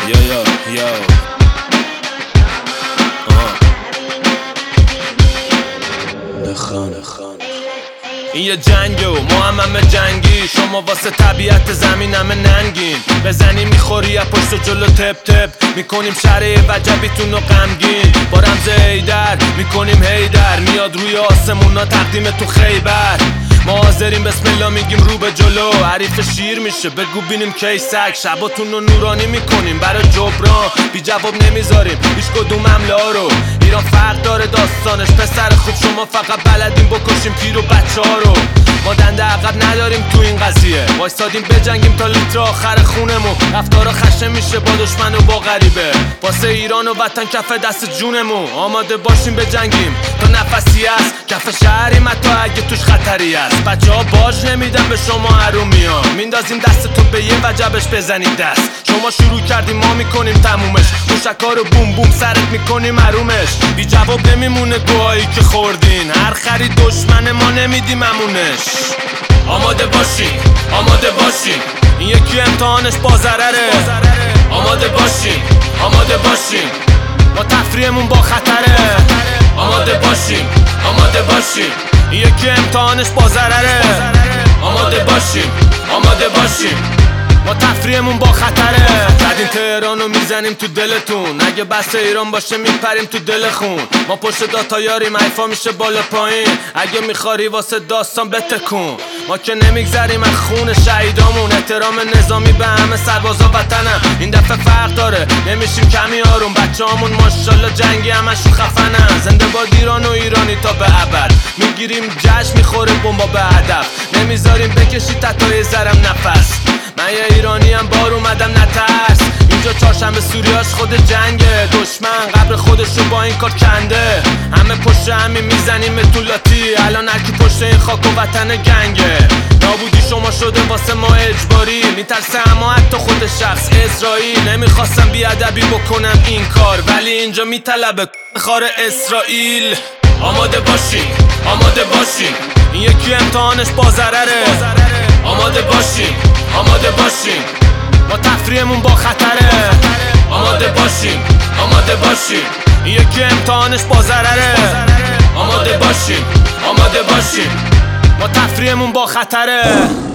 Yo. این یه جنگه و ما همه جنگی. شما واسه طبیعت زمین همه ننگین. بزنی میخوری از پشت جلو تپ تپ میکنیم شرع وجبیتون رو غمگین. با رمز هیدر میکنیم هیدر میاد روی آسمونا تقدیمتون خیبر. ما حاضرین بسم الله میگیم رو به جلو. حریف شیر میشه بگو بینیم کی سگ. شباتون رو نورانی میکنیم برای جبران. بی جواب نمیذاریم هیچ کدوم حمله رو. ایران فرق داره داستانش پسر خوب. شما فقط بلدین بکشیم پیر و بچه ها رو. ما دنده عقب نداریم تو این قضیه. وایسادیم بجنگیم تا لیتر آخر خونمون. رفتارا خشن میشه با دشمن و با غریبه. واسه ایران و وطن کف دست جونمون. آماده باشیم بجنگیم تا نفسی است. کف شهریم حتی اگه توش خطری است. بچه ها باج نمیدن به شما حرومیان. میندازیم دست تو به یه وجبش بزنید دست. شما شروع کردیم ما میکنیم تمومش. موشکا رو بوم بوم سرت میکنیم حرومش. بی جواب نمیمونه گوهایی که خوردین. هر خرید دشمن ما نمیدیم امونش. آماده باشین این یکی امتحانش با ضرره. آماده باشین ما تفریحمون با خطره. آماده باشین این یکی امتحانش با ضرره. آماده باشین ما تفریحمون با خطره. زدین تهرانو میزنیم تو دلتون. اگه بس ایران باشه میپریم تو دل خون. ما پشت داتا یاریم حیفا میشه بالا پایین. اگه میخواری واسه داستان بتکون. ما که نمیگذریم از خون شهیدامون. احترام نظامی به همه سربازا وطنم. این دفعه فرق داره نمیشیم کمی آروم. بچه همون ماشالله جنگی همشون خفنن. زنده باد ایران و ایرانی تا به ابد. میگیریم جشن میخوره بمبا به هدف. نمیذاریم بکشی تتای زرم نفس. من یه ایرانیم بار اومدم نترس. اینجا چهارشنبه سوریاش خود جنگه. دشمن قبر خودشو با این کار کنده. همه پشت همین میزنیم طولاتی. الان هرکی پشت این خاک و وطن گنگه. نابودی شما شده واسه ما اجباری. میترسه اما حتی خود شخص اسرائیل. نمیخواستم بیادبی بکنم این کار ولی اینجا میطلبه خار اسرائیل. آماده باشین این یکی امتحانش با ضرره. آماده باشین ما تفریحمون با خطره. آماده باشین این یکی امتحانش با ضرره. آماده باشین ما تفریحمون با خطره.